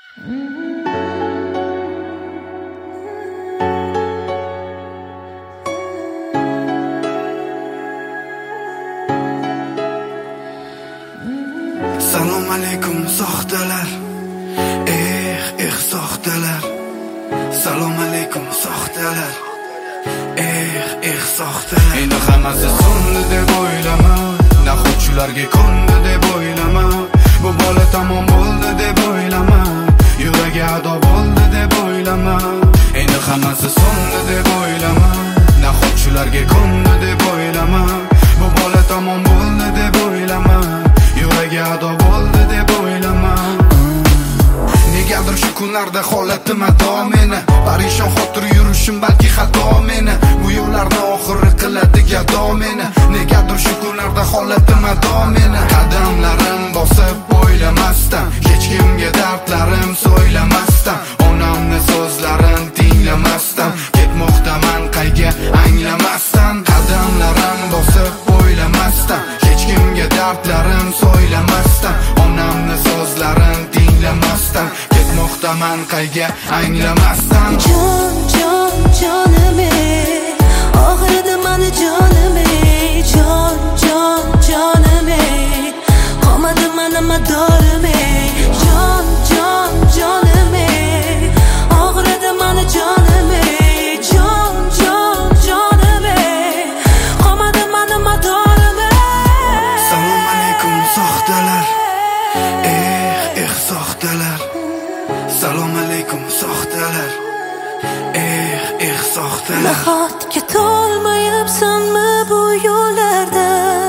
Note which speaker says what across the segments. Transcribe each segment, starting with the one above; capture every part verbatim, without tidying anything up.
Speaker 1: Salom alaykum soxtalar, eh eh soxtalar. Salom alaykum soxtalar, eh eh soxtalar. Endi hammasi so'ndi deb o'ylama, naxotchilarga ko'ndi deb o'ylama. Bu bola tamom bo'ldi deb o'ylama, yuragi ado bo'ldi deb o'ylama. Endi hammasi so'ndi deb o'ylama, naxotchilarga ko'ndi deb o'ylama. Bu bola tamom bo'ldi deb o'ylama, yuragi ado bo'ldi deb o'ylama. Negadir shu kunlarda holatim ado meni, parishon xotir yurishim balki xato meni. Bu yo'llarni oxiri qiladi gado meni. Negadir shu kunlarda holatim ado meni. Qadamlarim bosib o'ylamasdan, hech kimga dardlarim so'ylamasdan, onamni so'zlarini tinglamasdan, ketmoqdaman qayga anglamasdan. Qadamlarim bosib o'ylamasdan, hech kimga dardlarim so'ylamasdan, onamni so'zlarini tinglamasdan, ketmoqdaman qayga anglamasdan.
Speaker 2: Jon jon jonim ey, og'ridi mani jonim ey. Jon jon jonim ey, qolmadi mani madorim ey. Jon jon jonim ey, og'ridi mani jonim ey. Jon jon jonim ey, qolmadi mani madorim ey.
Speaker 1: Salom alaykum soxtalar, eh eh soxtalar. Salom alaykum soxtalar, eh eh soxtalar.
Speaker 2: Nahotki to'lmayapsanmi bu yo'llarda,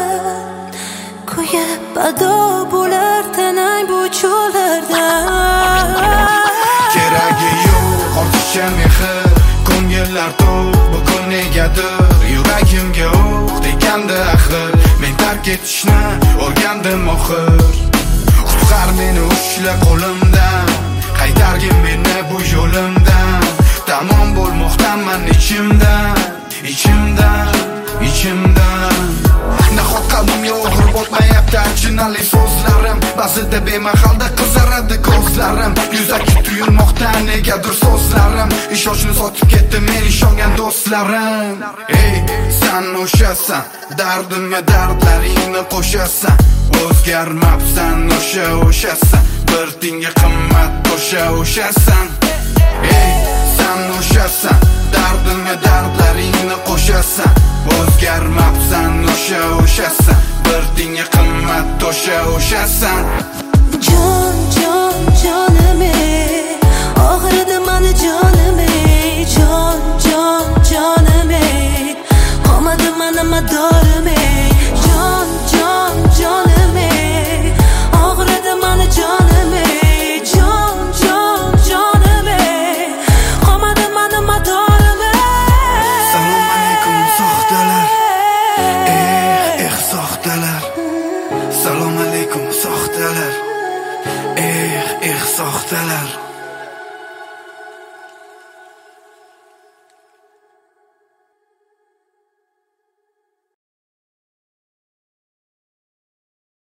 Speaker 2: kuyib ado bo'lar tanang bu cho'llarda.
Speaker 1: Keragi yo'q ortiqcha mehr, ko'ngillar to'q bugun negadir yuragimga o'q degandi axir. Men tark etishni o'rgandim oxir. Qutqar meni ushla qo'limdan, qaytargin meni bu yo'limdan. Tamom bo'lmoqdaman ichimdan, ichimdan, ichimdan. Nahot qalbimga o'g'ir botmayapti achinali so'zlarim, ba'zida bemahalda qizaradi ko'zlarim. Yuzaki tuyulmoqda negadir so'zlarim, ishonchni sotib ketdi men ishongan do'stlarim. Ey sen o'shasan, dardimga dardlaringni qo'shasan. O'zgarmabsan o'sha o'shasan, bir tinga qimmat o'sha o'shasan. Ey sen o'shasan, dardimga dardlaringni qo'shasan. O'zgarmabsan o'sha o'shasan, bir tinga qimmat o'sha o'shasan.